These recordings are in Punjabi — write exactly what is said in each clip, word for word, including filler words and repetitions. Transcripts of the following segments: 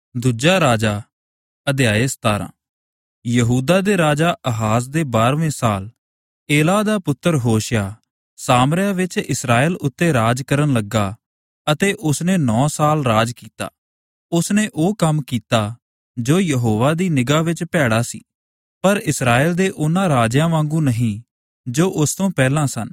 ਦੂਜਾ ਰਾਜਾ ਅਧਿਆਇ ਸਤਾਰਾਂ। ਯਹੂਦਾ ਦੇ ਰਾਜਾ ਆਹਾਜ਼ ਦੇ ਬਾਰ੍ਹਵੇਂ ਸਾਲ ਏਲਾ ਦਾ ਪੁੱਤਰ ਹੋਸ਼ਿਆ ਸਾਮਰਿਆ ਵਿੱਚ ਇਸਰਾਏਲ ਉੱਤੇ ਰਾਜ ਕਰਨ ਲੱਗਾ ਅਤੇ ਉਸਨੇ ਨੌ ਸਾਲ ਰਾਜ ਕੀਤਾ। ਉਸਨੇ ਉਹ ਕੰਮ ਕੀਤਾ ਜੋ ਯਹੋਵਾ ਦੀ ਨਿਗਾਹ ਵਿੱਚ ਭੈੜਾ ਸੀ, ਪਰ ਇਸਰਾਏਲ ਦੇ ਉਹਨਾਂ ਰਾਜਿਆਂ ਵਾਂਗੂ ਨਹੀਂ ਜੋ ਉਸ ਤੋਂ ਪਹਿਲਾਂ ਸਨ।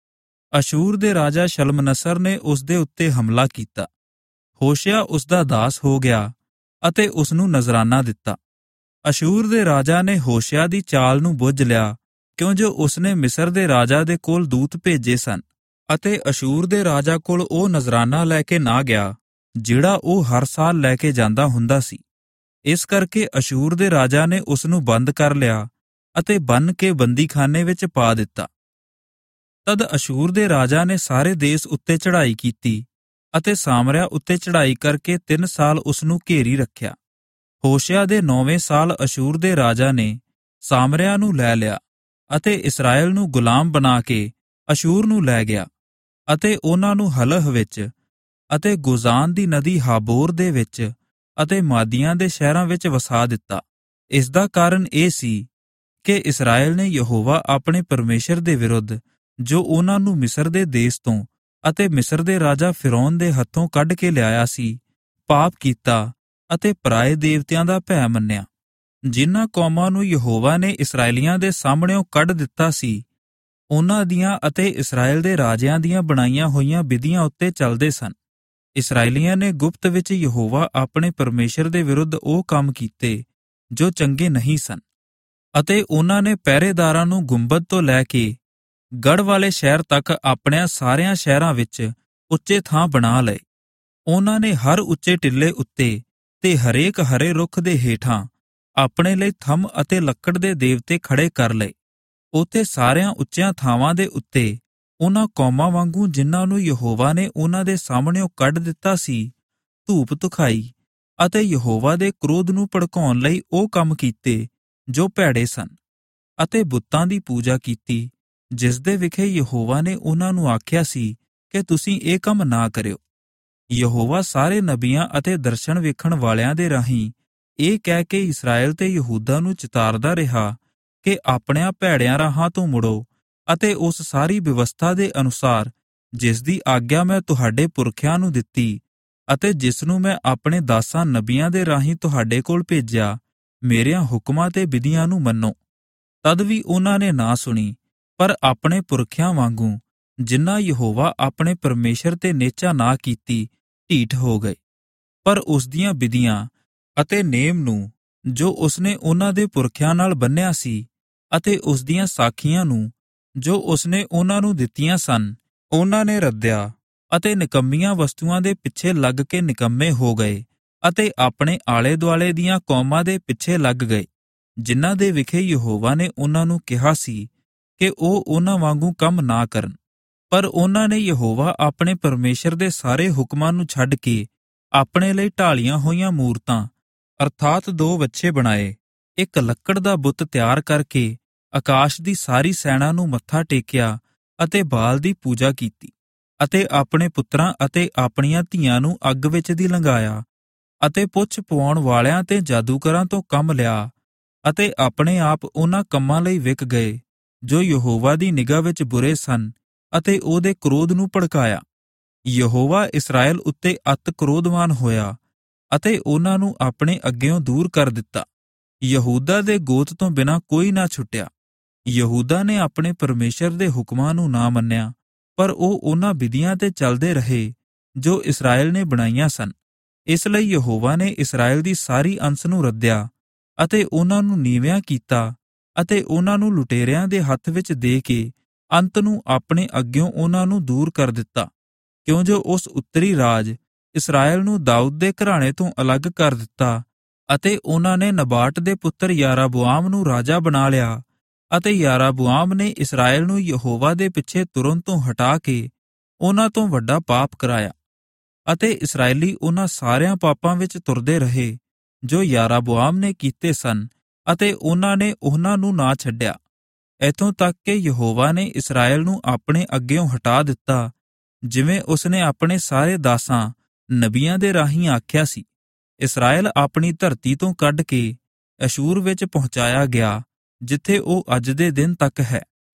ਅਸ਼ੂਰ ਦੇ ਰਾਜਾ ਸ਼ਲਮਨਸਰ ਨੇ ਉਸ ਦੇ ਉੱਤੇ ਹਮਲਾ ਕੀਤਾ। ਹੋਸ਼ਿਆ ਉਸ ਦਾ ਦਾਸ ਹੋ ਗਿਆ ਅਤੇ ਉਸਨੂੰ ਨਜ਼ਰਾਨਾ ਦਿੱਤਾ। ਅਸ਼ੂਰ ਦੇ ਰਾਜਾ ਨੇ ਹੋਸ਼ਿਆ ਦੀ ਚਾਲ ਨੂੰ ਬੁੱਝ ਲਿਆ, ਕਿਉਂ ਜੋ ਉਸਨੇ ਮਿਸਰ ਦੇ ਰਾਜਾ ਦੇ ਕੋਲ ਦੂਤ ਭੇਜੇ ਸਨ, ਅਤੇ ਅਸ਼ੂਰ ਦੇ ਰਾਜਾ ਕੋਲ ਉਹ ਨਜ਼ਰਾਨਾ ਲੈ ਕੇ ਨਾ ਗਿਆ ਜਿਹੜਾ ਉਹ ਹਰ ਸਾਲ ਲੈ ਕੇ ਜਾਂਦਾ ਹੁੰਦਾ ਸੀ। ਇਸ ਕਰਕੇ ਅਸ਼ੂਰ ਦੇ ਰਾਜਾ ਨੇ ਉਸਨੂੰ ਬੰਦ ਕਰ ਲਿਆ ਅਤੇ ਬੰਨ੍ਹ ਕੇ ਬੰਦੀਖਾਨੇ ਵਿੱਚ ਪਾ ਦਿੱਤਾ। ਤਦ ਅਸ਼ੂਰ ਦੇ ਰਾਜਾ ਨੇ ਸਾਰੇ ਦੇਸ਼ ਉੱਤੇ ਚੜ੍ਹਾਈ ਕੀਤੀ ਅਤੇ ਸਾਮਰਿਆ ਉੱਤੇ ਚੜ੍ਹਾਈ ਕਰਕੇ ਤਿੰਨ ਸਾਲ ਉਸਨੂੰ ਘੇਰੀ ਰੱਖਿਆ। ਹੋਸ਼ਿਆ ਦੇ ਨੌਵੇਂ ਸਾਲ ਅਸ਼ੂਰ ਦੇ ਰਾਜਾ ਨੇ ਸਾਮਰਿਆ ਨੂੰ ਲੈ ਲਿਆ ਅਤੇ ਇਸਰਾਏਲ ਨੂੰ ਗੁਲਾਮ ਬਣਾ ਕੇ ਅਸ਼ੂਰ ਨੂੰ ਲੈ ਗਿਆ ਅਤੇ ਉਹਨਾਂ ਨੂੰ ਹਲਹ ਵਿੱਚ ਅਤੇ ਗੋਜ਼ਾਨ ਦੀ ਨਦੀ ਹਾਬੋਰ ਦੇ ਵਿੱਚ ਅਤੇ ਮਾਦੀਆਂ ਦੇ ਸ਼ਹਿਰਾਂ ਵਿੱਚ ਵਸਾ ਦਿੱਤਾ। ਇਸ ਦਾ ਕਾਰਨ ਇਹ ਸੀ ਕਿ ਇਸਰਾਏਲ ਨੇ ਯਹੋਵਾ ਆਪਣੇ ਪਰਮੇਸ਼ਰ ਦੇ ਵਿਰੁੱਧ, ਜੋ ਉਹਨਾਂ ਨੂੰ ਮਿਸਰ ਦੇ ਦੇਸ਼ ਤੋਂ ਅਤੇ ਮਿਸਰ ਦੇ ਰਾਜਾ ਫਿਰੌਨ ਦੇ ਹੱਥੋਂ ਕੱਢ ਕੇ ਲਿਆਇਆ ਸੀ, ਪਾਪ ਕੀਤਾ ਅਤੇ ਪਰਾਏ ਦੇਵਤਿਆਂ ਦਾ ਭੈ ਮੰਨਿਆ। ਜਿਨ੍ਹਾਂ ਕੌਮਾਂ ਨੂੰ ਯਹੋਵਾ ਨੇ ਇਸਰਾਏਲੀਆਂ ਦੇ ਸਾਹਮਣਿਓਂ ਕੱਢ ਦਿੱਤਾ ਸੀ, ਉਹਨਾਂ ਦੀਆਂ ਅਤੇ ਇਸਰਾਏਲ ਦੇ ਰਾਜਿਆਂ ਦੀਆਂ ਬਣਾਈਆਂ ਹੋਈਆਂ ਵਿਧੀਆਂ ਉੱਤੇ ਚੱਲਦੇ ਸਨ। ਇਸਰਾਏਲੀਆਂ ਨੇ ਗੁਪਤ ਵਿੱਚ ਯਹੋਵਾ ਆਪਣੇ ਪਰਮੇਸ਼ਰ ਦੇ ਵਿਰੁੱਧ ਉਹ ਕੰਮ ਕੀਤੇ ਜੋ ਚੰਗੇ ਨਹੀਂ ਸਨ, ਅਤੇ ਉਹਨਾਂ ਨੇ ਪਹਿਰੇਦਾਰਾਂ ਨੂੰ ਗੁੰਬਦ ਤੋਂ ਲੈ ਕੇ ਗੜ੍ਹ ਵਾਲੇ ਸ਼ਹਿਰ ਤੱਕ ਆਪਣਿਆਂ ਸਾਰਿਆਂ ਸ਼ਹਿਰਾਂ ਵਿੱਚ ਉੱਚੇ ਥਾਂ ਬਣਾ ਲਏ। ਉਹਨਾਂ ਨੇ ਹਰ ਉੱਚੇ ਟਿੱਲੇ ਉੱਤੇ ਤੇ ਹਰੇਕ ਹਰੇ ਰੁੱਖ ਦੇ ਹੇਠਾਂ ਆਪਣੇ ਲਈ ਥੰਮ ਅਤੇ ਲੱਕੜ ਦੇ ਦੇਵਤੇ ਖੜੇ ਕਰ ਲਏ। ਉੱਥੇ ਸਾਰਿਆਂ ਉੱਚਿਆਂ ਥਾਵਾਂ ਦੇ ਉੱਤੇ ਉਹਨਾਂ ਕੌਮਾਂ ਵਾਂਗੂ ਜਿਨ੍ਹਾਂ ਨੂੰ ਯਹੋਵਾ ਨੇ ਉਹਨਾਂ ਦੇ ਸਾਹਮਣਿਓਂ ਕੱਢ ਦਿੱਤਾ ਸੀ, ਧੂਪ ਧੁਖਾਈ ਅਤੇ ਯਹੋਵਾ ਦੇ ਕ੍ਰੋਧ ਨੂੰ ਭੜਕਾਉਣ ਲਈ ਉਹ ਕੰਮ ਕੀਤੇ ਜੋ ਭੈੜੇ ਸਨ, ਅਤੇ ਬੁੱਤਾਂ ਦੀ ਪੂਜਾ ਕੀਤੀ, ਜਿਸ ਦੇ ਵਿਖੇ ਯਹੋਵਾ ਨੇ ਉਹਨਾਂ ਨੂੰ ਆਖਿਆ ਸੀ ਕਿ ਤੁਸੀਂ ਇਹ ਕੰਮ ਨਾ ਕਰਿਓ। ਯਹੋਵਾ ਸਾਰੇ ਨਬੀਆਂ ਅਤੇ ਦਰਸ਼ਨ ਵੇਖਣ ਵਾਲਿਆਂ ਦੇ ਰਾਹੀਂ ਇਹ ਕਹਿ ਕੇ ਇਸਰਾਏਲ ਤੇ ਯਹੂਦਾ ਨੂੰ ਚਿਤਾਰਦਾ ਰਿਹਾ ਕਿ ਆਪਣਿਆਂ ਭੈੜਿਆਂ ਰਾਹਾਂ ਤੋਂ ਮੁੜੋ ਅਤੇ ਉਸ ਸਾਰੀ ਵਿਵਸਥਾ ਦੇ ਅਨੁਸਾਰ ਜਿਸ ਦੀ ਆਗਿਆ ਮੈਂ ਤੁਹਾਡੇ ਪੁਰਖਿਆਂ ਨੂੰ ਦਿੱਤੀ ਅਤੇ ਜਿਸ ਨੂੰ ਮੈਂ ਆਪਣੇ ਦਾਸਾਂ ਨਬੀਆਂ ਦੇ ਰਾਹੀਂ ਤੁਹਾਡੇ ਕੋਲ ਭੇਜਿਆ, ਮੇਰਿਆਂ ਹੁਕਮਾਂ ਤੇ ਵਿਧੀਆਂ ਨੂੰ ਮੰਨੋ। ਤਦ ਵੀ ਉਹਨਾਂ ਨੇ ਨਾ ਸੁਣੀ, ਪਰ ਆਪਣੇ ਪੁਰਖਿਆਂ ਵਾਂਗੂ ਜਿਨ੍ਹਾਂ ਯਹੋਵਾ ਆਪਣੇ ਪਰਮੇਸ਼ਰ ਤੇ ਨੇਚਾ ਨਾ ਕੀਤੀ, ਢੀਠ ਹੋ ਗਏ। ਪਰ ਉਸ ਦੀਆਂ ਵਿਧੀਆਂ ਅਤੇ ਨੇਮ ਨੂੰ ਜੋ ਉਸਨੇ ਉਹਨਾਂ ਦੇ ਪੁਰਖਿਆਂ ਨਾਲ ਬੰਨ੍ਹਿਆ ਸੀ ਅਤੇ ਉਸ ਦੀਆਂ ਸਾਖੀਆਂ ਨੂੰ ਜੋ ਉਸਨੇ ਉਹਨਾਂ ਨੂੰ ਦਿੱਤੀਆਂ ਸਨ, ਉਹਨਾਂ ਨੇ ਰੱਦਿਆ ਅਤੇ ਨਿਕੰਮੀਆਂ ਵਸਤੂਆਂ ਦੇ ਪਿੱਛੇ ਲੱਗ ਕੇ ਨਿਕੰਮੇ ਹੋ ਗਏ ਅਤੇ ਆਪਣੇ ਆਲੇ ਦੁਆਲੇ ਦੀਆਂ ਕੌਮਾਂ ਦੇ ਪਿੱਛੇ ਲੱਗ ਗਏ, ਜਿਨ੍ਹਾਂ ਦੇ ਵਿਖੇ ਯਹੋਵਾ ਨੇ ਉਹਨਾਂ ਨੂੰ ਕਿਹਾ ਸੀ ਕਿ ਉਹ ਉਹਨਾਂ ਵਾਂਗੂ ਕੰਮ ਨਾ ਕਰਨ। ਪਰ ਉਹਨਾਂ ਨੇ ਯਹੋਵਾ ਆਪਣੇ ਪਰਮੇਸ਼ਰ ਦੇ ਸਾਰੇ ਹੁਕਮਾਂ ਨੂੰ ਛੱਡ ਕੇ ਆਪਣੇ ਲਈ ਢਾਲੀਆਂ ਹੋਈਆਂ ਮੂਰਤਾਂ ਅਰਥਾਤ ਦੋ ਵੱਛੇ ਬਣਾਏ, ਇੱਕ ਲੱਕੜ ਦਾ ਬੁੱਤ ਤਿਆਰ ਕਰਕੇ ਆਕਾਸ਼ ਦੀ ਸਾਰੀ ਸੈਨਾ ਨੂੰ ਮੱਥਾ ਟੇਕਿਆ ਅਤੇ ਬਾਲ ਦੀ ਪੂਜਾ ਕੀਤੀ, ਅਤੇ ਆਪਣੇ ਪੁੱਤਰਾਂ ਅਤੇ ਆਪਣੀਆਂ ਧੀਆਂ ਨੂੰ ਅੱਗ ਵਿੱਚ ਦੀ ਲੰਘਾਇਆ, ਅਤੇ ਪੁੱਛ ਪਵਾਉਣ ਵਾਲਿਆਂ ਤੇ ਜਾਦੂਗਰਾਂ ਤੋਂ ਕੰਮ ਲਿਆ, ਅਤੇ ਆਪਣੇ ਆਪ ਉਹਨਾਂ ਕੰਮਾਂ ਲਈ ਵਿਕ ਗਏ ਜੋ ਯਹੋਵਾ ਦੀ ਨਿਗਾਹ ਵਿੱਚ ਬੁਰੇ ਸਨ, ਅਤੇ ਉਹਦੇ ਕ੍ਰੋਧ ਨੂੰ ਭੜਕਾਇਆ। ਯਹੋਵਾ ਇਸਰਾਏਲ ਉੱਤੇ ਅਤਿ ਕ੍ਰੋਧਵਾਨ ਹੋਇਆ ਅਤੇ ਉਹਨਾਂ ਨੂੰ ਆਪਣੇ ਅੱਗਿਓਂ ਦੂਰ ਕਰ ਦਿੱਤਾ। ਯਹੂਦਾ ਦੇ ਗੋਤ ਤੋਂ ਬਿਨਾਂ ਕੋਈ ਨਾ ਛੁੱਟਿਆ। ਯਹੂਦਾ ਨੇ ਆਪਣੇ ਪਰਮੇਸ਼ਰ ਦੇ ਹੁਕਮਾਂ ਨੂੰ ਨਾ ਮੰਨਿਆ, ਪਰ ਉਹ ਉਹਨਾਂ ਵਿਧੀਆਂ ਤੇ ਚੱਲਦੇ ਰਹੇ ਜੋ ਇਸਰਾਏਲ ਨੇ ਬਣਾਈਆਂ ਸਨ। ਇਸ ਲਈ ਯਹੋਵਾ ਨੇ ਇਸਰਾਏਲ ਦੀ ਸਾਰੀ ਅੰਸ ਨੂੰ ਰੱਦਿਆ ਅਤੇ ਉਹਨਾਂ ਨੂੰ ਨੀਵਿਆਂ ਕੀਤਾ ਅਤੇ ਉਹਨਾਂ ਨੂੰ ਲੁਟੇਰਿਆਂ ਦੇ ਹੱਥ ਵਿੱਚ ਦੇ ਕੇ ਅੰਤ ਨੂੰ ਆਪਣੇ ਅੱਗਿਓਂ ਉਹਨਾਂ ਨੂੰ ਦੂਰ ਕਰ ਦਿੱਤਾ, ਕਿਉਂ ਜੋ ਉਸ ਉੱਤਰੀ ਰਾਜ ਇਸਰਾਏਲ ਨੂੰ ਦਾਊਦ ਦੇ ਘਰਾਣੇ ਤੋਂ ਅਲੱਗ ਕਰ ਦਿੱਤਾ, ਅਤੇ ਉਹਨਾਂ ਨੇ ਨਬਾਟ ਦੇ ਪੁੱਤਰ ਯਾਰਾਬੁਆਮ ਨੂੰ ਰਾਜਾ ਬਣਾ ਲਿਆ, ਅਤੇ ਯਾਰਾਬੁਆਮ ਨੇ ਇਸਰਾਏਲ ਨੂੰ ਯਹੋਵਾ ਦੇ ਪਿੱਛੇ ਤੁਰਨ ਤੋਂ ਹਟਾ ਕੇ ਉਹਨਾਂ ਤੋਂ ਵੱਡਾ ਪਾਪ ਕਰਾਇਆ, ਅਤੇ ਇਸਰਾਏਲੀ ਉਹਨਾਂ ਸਾਰਿਆਂ ਪਾਪਾਂ ਵਿੱਚ ਤੁਰਦੇ ਰਹੇ ਜੋ ਯਾਰਾਬੁਆਮ ਨੇ ਕੀਤੇ ਸਨ, ਅਤੇ ਉਹਨਾਂ ਨੇ ਉਹਨਾਂ ਨੂੰ ਨਾ ਛੱਡਿਆ, ਇੱਥੋਂ ਤੱਕ ਕਿ ਯਹੋਵਾ ਨੇ ਇਸਰਾਏਲ ਨੂੰ ਆਪਣੇ ਅੱਗਿਓਂ ਹਟਾ ਦਿੱਤਾ, ਜਿਵੇਂ ਉਸਨੇ ਆਪਣੇ ਸਾਰੇ ਦਾਸਾਂ ਨਬੀਆਂ ਦੇ ਰਾਹੀਂ ਆਖਿਆ ਸੀ। ਇਸਰਾਏਲ ਆਪਣੀ ਧਰਤੀ ਤੋਂ ਕੱਢ ਕੇ ਅਸ਼ੂਰ ਵਿੱਚ ਪਹੁੰਚਾਇਆ ਗਿਆ, ਜਿੱਥੇ ਉਹ ਅੱਜ ਦੇ ਦਿਨ ਤੱਕ ਹੈ।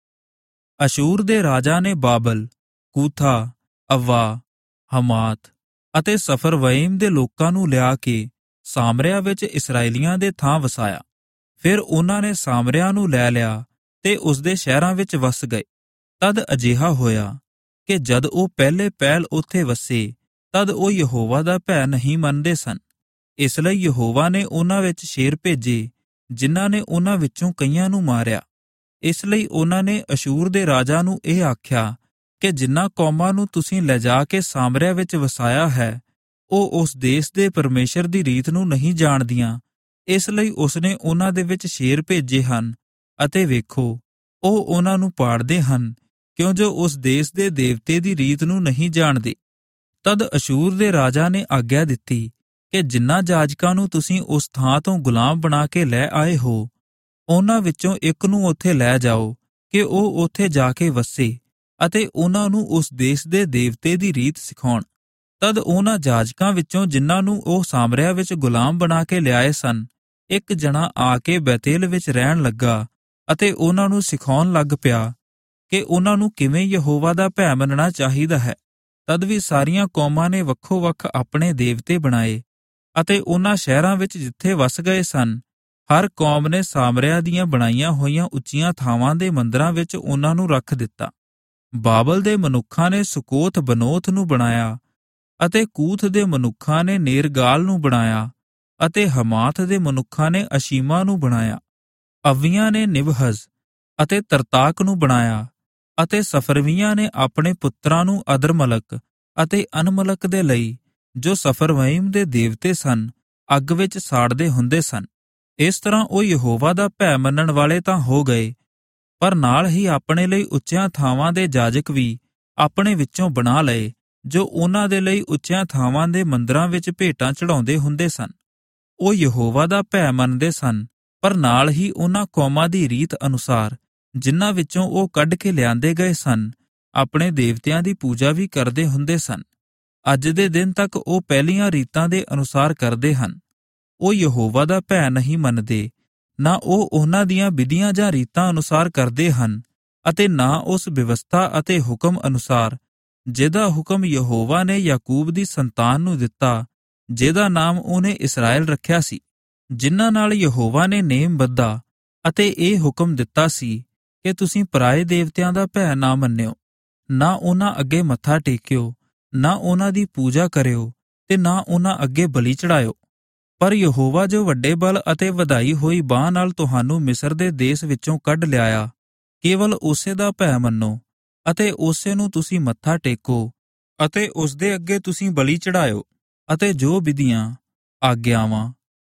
ਅਸ਼ੂਰ ਦੇ ਰਾਜਾ ਨੇ ਬਾਬਲ, ਕੂਥਾ, ਅਵਾ, ਹਮਾਤ ਅਤੇ ਸਫਰਵਈਮ ਦੇ ਲੋਕਾਂ ਨੂੰ ਲਿਆ ਕੇ ਸਾਮਰਿਆ ਵਿੱਚ ਇਸਰਾਏਲੀਆਂ ਦੇ ਥਾਂ ਵਸਾਇਆ। ਫਿਰ ਉਹਨਾਂ ਨੇ ਸਾਮਰਿਆ ਨੂੰ ਲੈ ਲਿਆ ਤੇ ਉਸ ਦੇ ਸ਼ਹਿਰਾਂ ਵਿੱਚ ਵਸ ਗਏ। ਤਦ ਅਜਿਹਾ ਹੋਇਆ ਕਿ ਜਦ ਉਹ ਪਹਿਲੇ ਪਹਿਲ ਉੱਥੇ ਵਸੇ, ਤਦ ਉਹ ਯਹੋਵਾ ਦਾ ਭੈ ਨਹੀਂ ਮੰਨਦੇ ਸਨ। ਇਸ ਲਈ ਯਹੋਵਾ ਨੇ ਉਹਨਾਂ ਵਿੱਚ ਸ਼ੇਰ ਭੇਜੇ, ਜਿਨ੍ਹਾਂ ਨੇ ਉਹਨਾਂ ਵਿੱਚੋਂ ਕਈਆਂ ਨੂੰ ਮਾਰਿਆ। ਇਸ ਲਈ ਉਹਨਾਂ ਨੇ ਅਸ਼ੂਰ ਦੇ ਰਾਜਾ ਨੂੰ ਇਹ ਆਖਿਆ ਕਿ ਜਿਨ੍ਹਾਂ ਕੌਮਾਂ ਨੂੰ ਤੁਸੀਂ ਲਿਜਾ ਕੇ ਸਾਮਰਿਆ ਵਿੱਚ ਵਸਾਇਆ ਹੈ, ਉਹ ਉਸ ਦੇਸ਼ ਦੇ ਪਰਮੇਸ਼ਰ ਦੀ ਰੀਤ ਨੂੰ ਨਹੀਂ ਜਾਣਦੀਆਂ। ਇਸ ਲਈ ਉਸਨੇ ਉਹਨਾਂ ਦੇ ਵਿੱਚ ਸ਼ੇਰ ਭੇਜੇ ਹਨ, ਅਤੇ ਵੇਖੋ, ਉਹ ਉਹਨਾਂ ਨੂੰ ਪਾੜਦੇ ਹਨ, ਕਿਉਂ ਜੋ ਉਸ ਦੇਸ਼ ਦੇ ਦੇਵਤੇ ਦੀ ਰੀਤ ਨੂੰ ਨਹੀਂ ਜਾਣਦੇ। ਤਦ ਅਸ਼ੂਰ ਦੇ ਰਾਜਾ ਨੇ ਆਗਿਆ ਦਿੱਤੀ ਕਿ ਜਿਨ੍ਹਾਂ ਜਾਜਕਾਂ ਨੂੰ ਤੁਸੀਂ ਉਸ ਥਾਂ ਤੋਂ ਗੁਲਾਮ ਬਣਾ ਕੇ ਲੈ ਆਏ ਹੋ, ਉਹਨਾਂ ਵਿੱਚੋਂ ਇੱਕ ਨੂੰ ਉੱਥੇ ਲੈ ਜਾਓ ਕਿ ਉਹ ਉੱਥੇ ਜਾ ਕੇ ਵਸੇ ਅਤੇ ਉਹਨਾਂ ਨੂੰ ਉਸ ਦੇਸ਼ ਦੇ ਦੇਵਤੇ ਦੀ ਰੀਤ ਸਿਖਾਉਣ। ਤਦ ਉਹਨਾਂ ਜਾਜਕਾਂ ਵਿੱਚੋਂ ਜਿਨ੍ਹਾਂ ਨੂੰ ਉਹ ਸਾਮਰਿਆ ਵਿੱਚ ਗੁਲਾਮ ਬਣਾ ਕੇ ਲਿਆਏ ਸਨ, ਇੱਕ ਜਣਾ ਆ ਕੇ ਬੈਤੇਲ ਵਿੱਚ ਰਹਿਣ ਲੱਗਾ ਅਤੇ ਉਹਨਾਂ ਨੂੰ ਸਿਖਾਉਣ ਲੱਗ ਪਿਆ ਕਿ ਉਹਨਾਂ ਨੂੰ ਕਿਵੇਂ ਯਹੋਵਾ ਦਾ ਭੈ ਮੰਨਣਾ ਚਾਹੀਦਾ ਹੈ। ਤਦ ਵੀ ਸਾਰੀਆਂ ਕੌਮਾਂ ਨੇ ਵੱਖੋ ਵੱਖ ਆਪਣੇ ਦੇਵਤੇ ਬਣਾਏ, ਅਤੇ ਉਹਨਾਂ ਸ਼ਹਿਰਾਂ ਵਿੱਚ ਜਿੱਥੇ ਵਸ ਗਏ ਸਨ, ਹਰ ਕੌਮ ਨੇ ਸਾਮਰਿਆ ਦੀਆਂ ਬਣਾਈਆਂ ਹੋਈਆਂ ਉੱਚੀਆਂ ਥਾਵਾਂ ਦੇ ਮੰਦਰਾਂ ਵਿੱਚ ਉਹਨਾਂ ਨੂੰ ਰੱਖ ਦਿੱਤਾ। ਬਾਬਲ ਦੇ ਮਨੁੱਖਾਂ ਨੇ ਸੁਕੋਥ ਬਨੋਥ ਨੂੰ ਬਣਾਇਆ, ਅਤੇ ਕੂਥ ਦੇ ਮਨੁੱਖਾਂ ਨੇ ਨੇਰਗਾਲ ਨੂੰ ਬਣਾਇਆ, ਅਤੇ ਹਮਾਤ ਦੇ ਮਨੁੱਖਾਂ ਨੇ ਅਸ਼ੀਮਾ ਨੂੰ ਬਣਾਇਆ। ਅਵੀਆਂ ਨੇ ਨਿਬਹਜ਼ ਅਤੇ ਤਰਤਾਕ ਨੂੰ ਬਣਾਇਆ, ਅਤੇ ਸਫਰਵੀਆਂ ਨੇ ਆਪਣੇ ਪੁੱਤਰਾਂ ਨੂੰ ਅਦਰਮਲਕ ਅਤੇ ਅਨਮਲਕ ਦੇ ਲਈ, ਜੋ ਸਫਰਵਈਮ ਦੇ ਦੇਵਤੇ ਸਨ, ਅੱਗ ਵਿੱਚ ਸਾੜਦੇ ਹੁੰਦੇ ਸਨ। ਇਸ ਤਰ੍ਹਾਂ ਉਹ ਯਹੋਵਾ ਦਾ ਭੈ ਮੰਨਣ ਵਾਲੇ ਤਾਂ ਹੋ ਗਏ, ਪਰ ਨਾਲ ਹੀ ਆਪਣੇ ਲਈ ਉੱਚੀਆਂ ਥਾਵਾਂ ਦੇ ਜਾਜਕ ਵੀ ਆਪਣੇ ਵਿੱਚੋਂ ਬਣਾ ਲਏ, ਜੋ ਉਹਨਾਂ ਦੇ ਲਈ ਉੱਚੀਆਂ ਥਾਵਾਂ ਦੇ ਮੰਦਰਾਂ ਵਿੱਚ ਭੇਟਾਂ ਚੜਾਉਂਦੇ ਹੁੰਦੇ ਸਨ। ਉਹ ਯਹੋਵਾ ਦਾ ਭੈ ਮੰਨਦੇ ਸਨ, ਪਰ ਨਾਲ ਹੀ ਉਹਨਾਂ ਕੌਮਾਂ ਦੀ ਰੀਤ ਅਨੁਸਾਰ, ਜਿਨ੍ਹਾਂ ਵਿੱਚੋਂ ਉਹ ਕੱਢ ਕੇ ਲਿਆਂਦੇ ਗਏ ਸਨ, ਆਪਣੇ ਦੇਵਤਿਆਂ ਦੀ ਪੂਜਾ ਵੀ ਕਰਦੇ ਹੁੰਦੇ ਸਨ। ਅੱਜ ਦੇ ਦਿਨ ਤੱਕ ਉਹ ਪਹਿਲੀਆਂ ਰੀਤਾਂ ਦੇ ਅਨੁਸਾਰ ਕਰਦੇ ਹਨ। ਉਹ ਯਹੋਵਾ ਦਾ ਭੈ ਨਹੀਂ ਮੰਨਦੇ, ਨਾ ਉਹ ਉਹਨਾਂ ਦੀਆਂ ਵਿਧੀਆਂ ਜਾਂ ਰੀਤਾਂ ਅਨੁਸਾਰ ਕਰਦੇ ਹਨ, ਅਤੇ ਨਾ ਉਸ ਵਿਵਸਥਾ ਅਤੇ ਹੁਕਮ ਅਨੁਸਾਰ ਜਿਹਦਾ ਹੁਕਮ ਯਹੋਵਾ ਨੇ ਯਾਕੂਬ ਦੀ ਸੰਤਾਨ ਨੂੰ ਦਿੱਤਾ, ਜਿਹਦਾ ਨਾਮ ਉਹਨੇ ਇਸਰਾਏਲ ਰੱਖਿਆ ਸੀ। ਜਿਨ੍ਹਾਂ ਨਾਲ ਯਹੋਵਾ ਨੇ ਨੇਮ ਬੱਧਾ ਅਤੇ ਇਹ ਹੁਕਮ ਦਿੱਤਾ ਸੀ ਕਿ ਤੁਸੀਂ ਪਰਾਏ ਦੇਵਤਿਆਂ ਦਾ ਭੈ ਨਾ ਮੰਨਿਓ, ਨਾ ਉਹਨਾਂ ਅੱਗੇ ਮੱਥਾ ਟੇਕਿਓ, ਨਾ ਉਹਨਾਂ ਦੀ ਪੂਜਾ ਕਰਿਓ, ਤੇ ਨਾ ਉਹਨਾਂ ਅੱਗੇ ਬਲੀ ਚੜਾਇਓ। ਪਰ ਯਹੋਵਾ ਜੋ ਵੱਡੇ ਬਲ ਅਤੇ ਵਧਾਈ ਹੋਈ ਬਾਂਹ ਨਾਲ ਤੁਹਾਨੂੰ ਮਿਸਰ ਦੇ ਦੇਸ਼ ਵਿੱਚੋਂ ਕੱਢ ਲਿਆਇਆ, ਕੇਵਲ ਉਸੇ ਦਾ ਭੈ ਮੰਨੋ, ਅਤੇ ਉਸੇ ਨੂੰ ਤੁਸੀਂ ਮੱਥਾ ਟੇਕੋ, ਅਤੇ ਉਸ ਦੇ ਅੱਗੇ ਤੁਸੀਂ ਬਲੀ ਚੜਾਇਓ, ਅਤੇ ਜੋ ਵਿਧੀਆਂ, ਆਗਿਆਵਾਂ,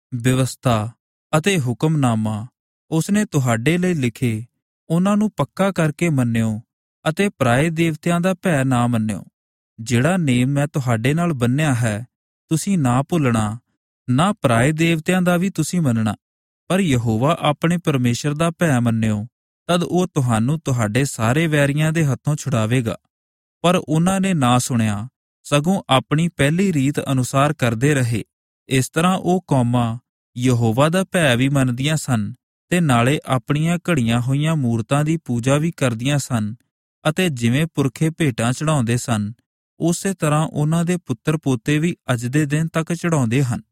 ਵਿਵਸਥਾ ਅਤੇ ਹੁਕਮਨਾਮਾ ਉਸਨੇ ਤੁਹਾਡੇ ਲਈ ਲਿਖੇ, ਉਹਨਾਂ ਨੂੰ ਪੱਕਾ ਕਰਕੇ ਮੰਨਿਓ, ਅਤੇ ਪਰਾਏ ਦੇਵਤਿਆਂ ਦਾ ਭੈ ਨਾ ਮੰਨਿਓ। ਜਿਹੜਾ ਨੇਮ ਮੈਂ ਤੁਹਾਡੇ ਨਾਲ ਬੰਨਿਆ ਹੈ, ਤੁਸੀਂ ਨਾ ਭੁੱਲਣਾ, ਨਾ ਪਰਾਏ ਦੇਵਤਿਆਂ ਦਾ ਵੀ ਤੁਸੀਂ ਮੰਨਣਾ, ਪਰ ਯਹੋਵਾ ਆਪਣੇ ਪਰਮੇਸ਼ਰ ਦਾ ਭੈ ਮੰਨਿਓ, ਤਦ ਉਹ ਤੁਹਾਨੂੰ ਤੁਹਾਡੇ ਸਾਰੇ ਵੈਰੀਆਂ ਦੇ ਹੱਥੋਂ ਛੁਡਾਵੇਗਾ। ਪਰ ਉਹਨਾਂ ਨੇ ਨਾ ਸੁਣਿਆ, ਸਗੋਂ ਆਪਣੀ ਪਹਿਲੀ ਰੀਤ ਅਨੁਸਾਰ ਕਰਦੇ ਰਹੇ। ਇਸ ਤਰ੍ਹਾਂ ਉਹ ਕੌਮਾਂ ਯਹੋਵਾ ਦਾ ਭੈ ਵੀ ਮੰਨਦੀਆਂ ਸਨ, ਤੇ ਨਾਲੇ ਆਪਣੀਆਂ ਘੜੀਆਂ ਹੋਈਆਂ ਮੂਰਤਾਂ ਦੀ ਪੂਜਾ ਵੀ ਕਰਦੀਆਂ ਸਨ, ਅਤੇ ਜਿਵੇਂ ਪੁਰਖੇ ਭੇਟਾਂ ਚੜਾਉਂਦੇ ਸਨ, ਉਸੇ ਤਰ੍ਹਾਂ ਉਹਨਾਂ ਦੇ ਪੁੱਤਰ ਪੋਤੇ ਵੀ ਅੱਜ ਦੇ ਦਿਨ ਤੱਕ ਚੜਾਉਂਦੇ ਹਨ।